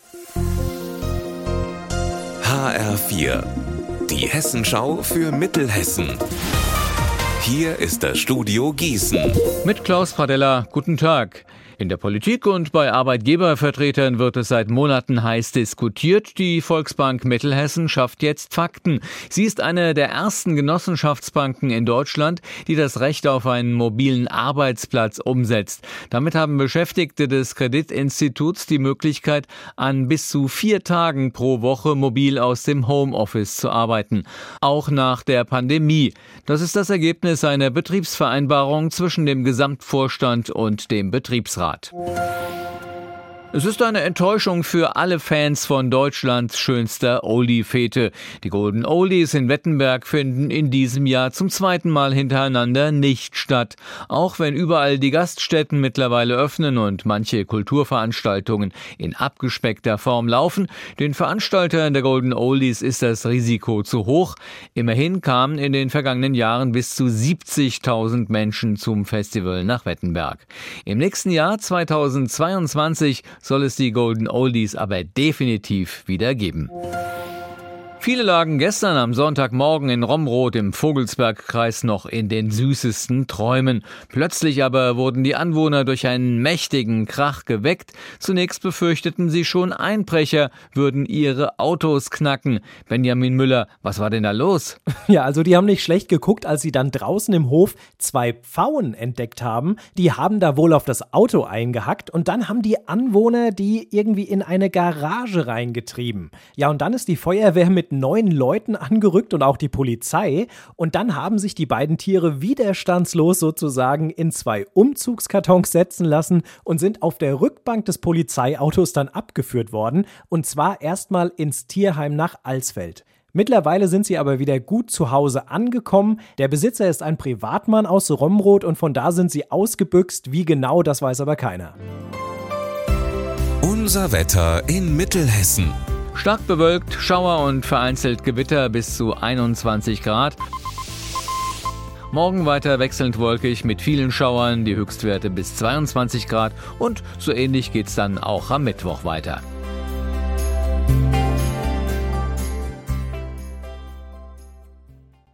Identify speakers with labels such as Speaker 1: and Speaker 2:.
Speaker 1: HR4, die Hessenschau für Mittelhessen. Hier ist das Studio Gießen.
Speaker 2: Mit Klaus Pradella, guten Tag. In der Politik und bei Arbeitgebervertretern wird es seit Monaten heiß diskutiert. Die Volksbank Mittelhessen schafft jetzt Fakten. Sie ist eine der ersten Genossenschaftsbanken in Deutschland, die das Recht auf einen mobilen Arbeitsplatz umsetzt. Damit haben Beschäftigte des Kreditinstituts die Möglichkeit, an bis zu 4 Tagen pro Woche mobil aus dem Homeoffice zu arbeiten. Auch nach der Pandemie. Das ist das Ergebnis einer Betriebsvereinbarung zwischen dem Gesamtvorstand und dem Betriebsrat. Es ist eine Enttäuschung für alle Fans von Deutschlands schönster Oldie-Fete. Die Golden Oldies in Wettenberg finden in diesem Jahr zum 2. Mal hintereinander nicht statt. Auch wenn überall die Gaststätten mittlerweile öffnen und manche Kulturveranstaltungen in abgespeckter Form laufen, den Veranstaltern der Golden Oldies ist das Risiko zu hoch. Immerhin kamen in den vergangenen Jahren bis zu 70.000 Menschen zum Festival nach Wettenberg. Im nächsten Jahr 2022 soll es die Golden Oldies aber definitiv wieder geben. Viele lagen gestern am Sonntagmorgen in Romrod im Vogelsbergkreis noch in den süßesten Träumen. Plötzlich aber wurden die Anwohner durch einen mächtigen Krach geweckt. Zunächst befürchteten sie schon, Einbrecher würden ihre Autos knacken. Benjamin Müller, was war denn da los?
Speaker 3: Ja, also die haben nicht schlecht geguckt, als sie dann draußen im Hof 2 Pfauen entdeckt haben. Die haben da wohl auf das Auto eingehackt und dann haben die Anwohner die irgendwie in eine Garage reingetrieben. Ja, und dann ist die Feuerwehr mit 9 Leuten angerückt und auch die Polizei. Und dann haben sich die beiden Tiere widerstandslos sozusagen in 2 Umzugskartons setzen lassen und sind auf der Rückbank des Polizeiautos dann abgeführt worden. Und zwar erstmal ins Tierheim nach Alsfeld. Mittlerweile sind sie aber wieder gut zu Hause angekommen. Der Besitzer ist ein Privatmann aus Romrod und von da sind sie ausgebüxt. Wie genau, das weiß aber keiner.
Speaker 1: Unser Wetter in Mittelhessen.
Speaker 2: Stark bewölkt, Schauer und vereinzelt Gewitter bis zu 21 Grad. Morgen weiter wechselnd wolkig mit vielen Schauern, die Höchstwerte bis 22 Grad und so ähnlich geht's dann auch am Mittwoch weiter.